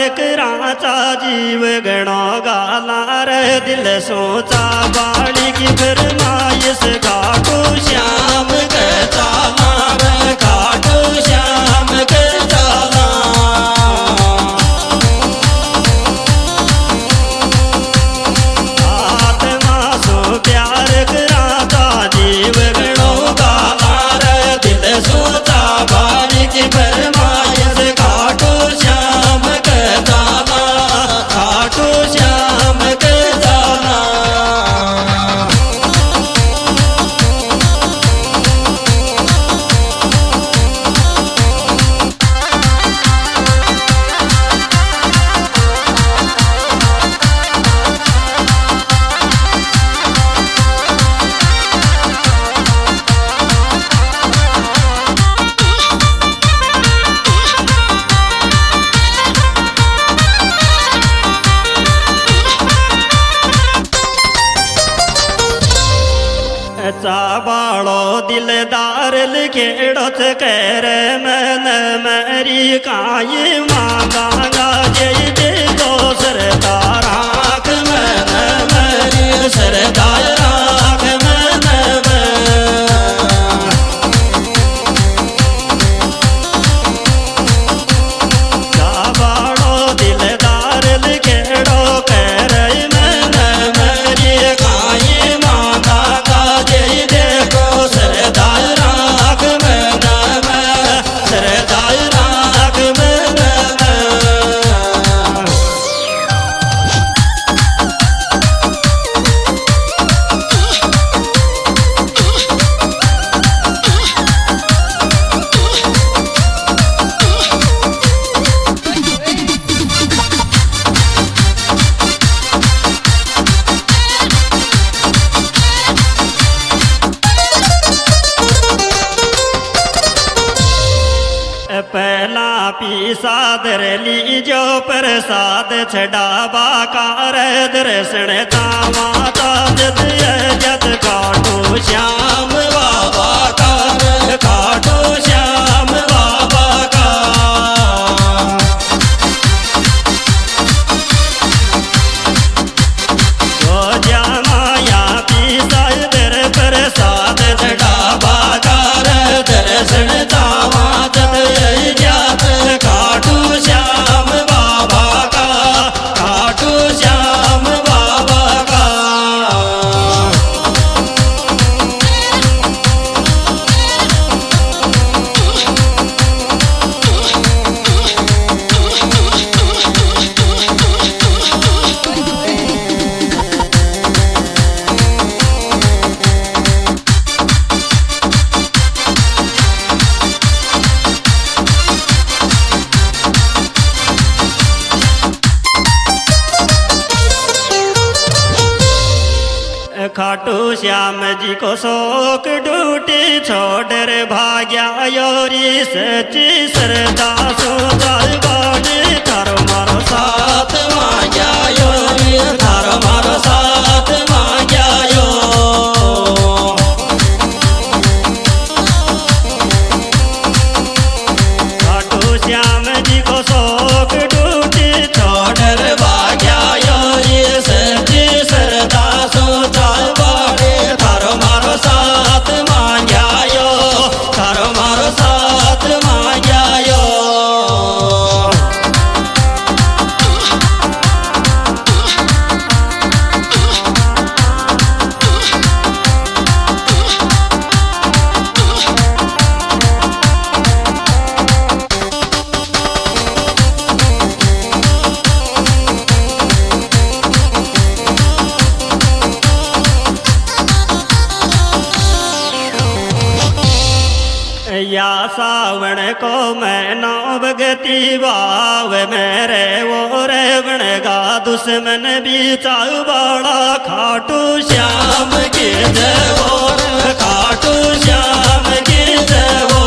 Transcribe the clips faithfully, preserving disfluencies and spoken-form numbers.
कराचा जीव गणो गाला रे दिल सोचा बाड़ी की फरमाइश खाटू श्याम के चाला रे खाटू श्याम के चाला आत्मा सो प्यार कराचा जीव गणो गाला रे दिल सोचा बाड़ी की फरमाइश खाटू श्याम के चाला खाटू श्याम के चाला चाबाड़ो दिलदार लिखेड़ोच कर मन मरी काई माँ बांगा जय जय को सरदार आँख मन मरी सरदार आँख मन चाबाड़ो दिलदार लिखेड़ो कर मन मरी काई माँ बांगा जय जय को सरदार राग में नाम सरदार राग में नाम पहला पीसा दर लीजो प्रसाद छड़ावा कार दर्शन दामाता जत जत खाटू श्याम बाबा कार खाटू श्याम बाबा का जो जामाया पीसा दर प्रसाद छड़ावा कार दर्शन दामा जात खाटू श्याम बाबा का खाटू श्याम बाबा का खाटू श्याम जी को शोक ड्यूटी छोड़ भाग्या योरी सच्ची श्रद्धा सो बाड़ी तारो मारो साथ माया योरी तारो मारो साथ माया यो खाटू श्याम जी को शोक ड्यूटी छोड़ भाग्या योरी सच्ची श्रद्धा सो साथ मांगायो थारो मारो साथ मांगायो या सावण को मैं नौ भगती भाव मेरे वो रे बणगा दुश्मन भी चाऊ बड़ा खाटू श्याम की जय हो खाटू श्याम की जय हो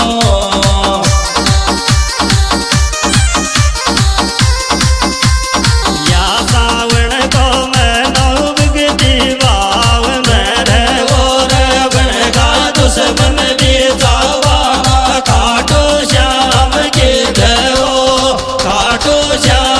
या सावण को मैं नौ भगती भाव मेरे वो रे बणगा दुश्मन भी चाऊ खाटू श्याम की जय हो खाटू श्याम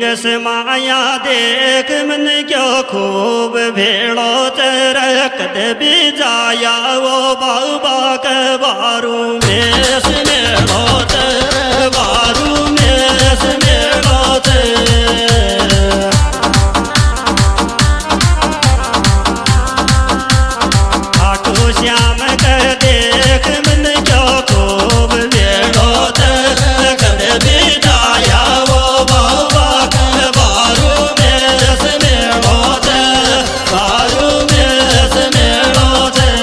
जस माया देख मन क्यों खूब भेड़ो चरक भी जाया वो बाबा के बारू में मेड़ो चर बारू में मेड़ो चर खाटू श्याम के देख मन क्यों खूब भेड़ो चरक भी जाया वो बाबा के बारू में मेड़ो चर बारू में मेड़ो चर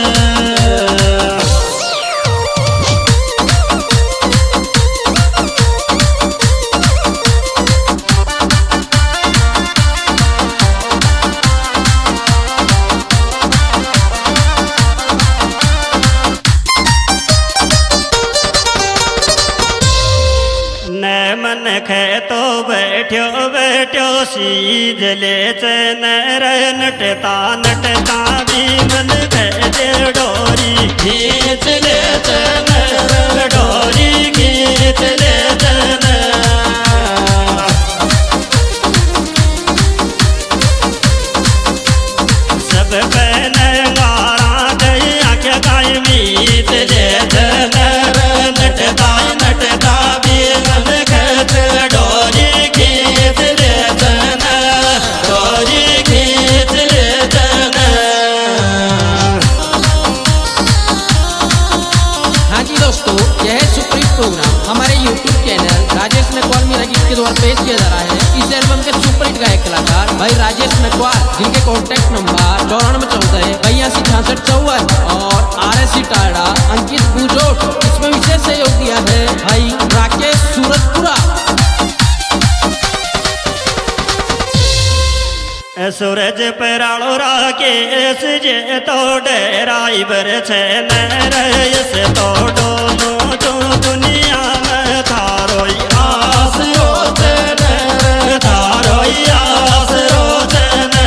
मन खे तो बैठो बैठो सीज ले चन नटता नटता भी मन खे डोरी खींच ले चन डोरी खींच ले चन सब पहन गारा दया के गाय मीत ले चन नटता नटता भी मन डोरी खींच ले चन डोरी खींच ले चन। हाँ जी दोस्तों, यह है सुप्रीम प्रोग्राम हमारे यूट्यूब चैनल राजेश नकवाल मीरा गीत के द्वारा पेश किया जा रहा है। इस एल्बम के सुपर हिट गायक कलाकार भाई राजेश नकवाल, जिनके कॉन्टैक्ट नंबर चौरानवे चौदह बयासी छियासठ चौवन और R S C Tata Ankit पूजोट। इसमें विशेष सहयोग दिया है भाई राकेश सूरतपुरा। सूरज पराड़ो राकेश जे तो डेराई बर छे नरयस तो डोलो तो दुनिया में थारो आस रोचन थारो आस रोचन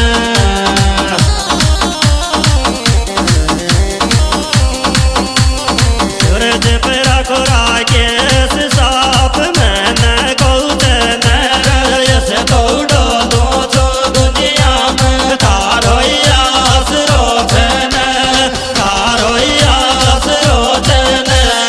सूरज पराड़ो राकेश साफ में न गौचन नरयस तो डोलो तारो आस रोचन तारो आस रोचन।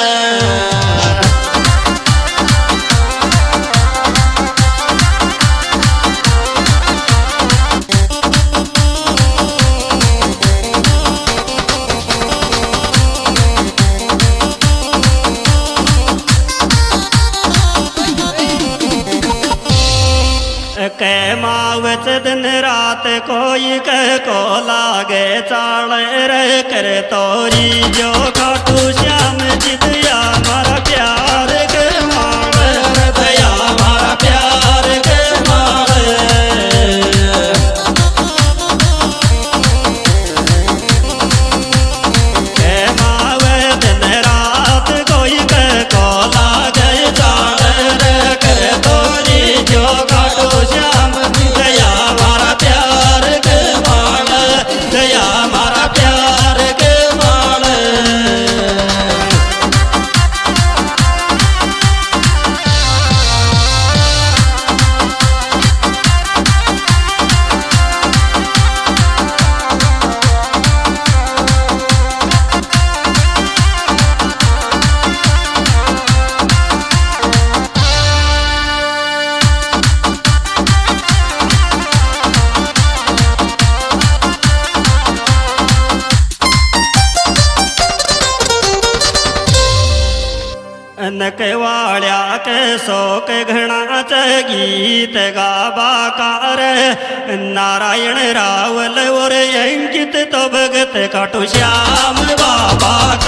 कै मावच दिन रात कोई कह को लागे चाल रे कर तोरी जो खाटू श्याम जिदया मारा प्यार के माल दया मारा प्यार के माल कै मावे दिन रात कोई कह को लागे चाल रे कर तोरी जो खाटू श्याम दया मारा प्यार के माल दया मारा प्यार के माल। नकवाड़िया के शोक घना च गीत गाबा कार नारायण रावल और अंकित तो भगत खाटू श्याम बाबा